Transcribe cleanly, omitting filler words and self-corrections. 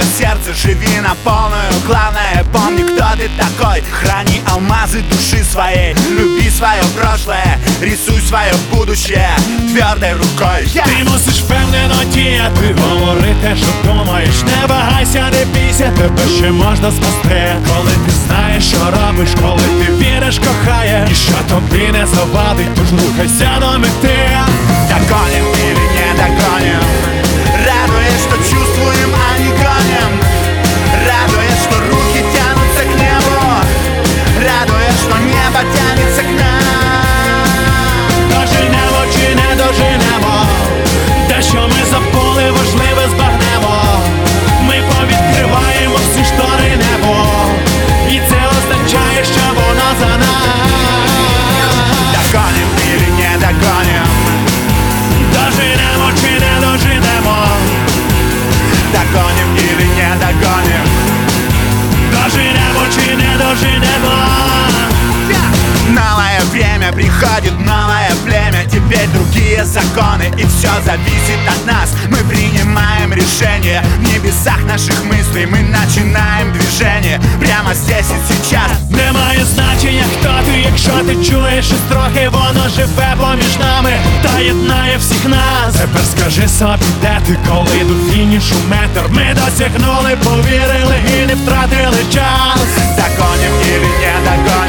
сердце, живи на полную. Главное, помни, кто ты такой. Храни алмазы души своей, люби свое прошлое, рисуй свое будущее твердой рукой. Ти мусиш впевнено діяти, говори те, що думаєш. Не вагайся, не бійся, тебе ще можна спасти. Коли ти знаєш, що робиш, коли ти віриш, кохаєш, ніщо тобі не завадить, тож рухайся до мети. Догоним или не догоним, радуясь, что чувствуем, а не гоним. Радуясь, что руки тянутся к небу, радуясь, что небо тянется к нам. Доженемо чи не доженемо, те, що ми забули, важливе збагнемо. Ми повідкриваємо всі штори небо, і це означає, що воно за нас. Догоним или не догоним, Доженемо чи не доженемо, догоним или не догоним. доженемо чи не доженемо. Новое время, приходит новое племя. Теперь другие законы, и все зависит от нас. Мы принимаем решения в небесах наших мыслей. Мы начинаем движение прямо здесь и сейчас. Немає значення, хто ти, якщо ти чуєш, щось трохи воно живе поміж нами та єднає всіх нас. Тепер скажи собі, де ти, коли до фінішу метр. Ми досягнули, повірили і не втратили час. Догоним или не догоним,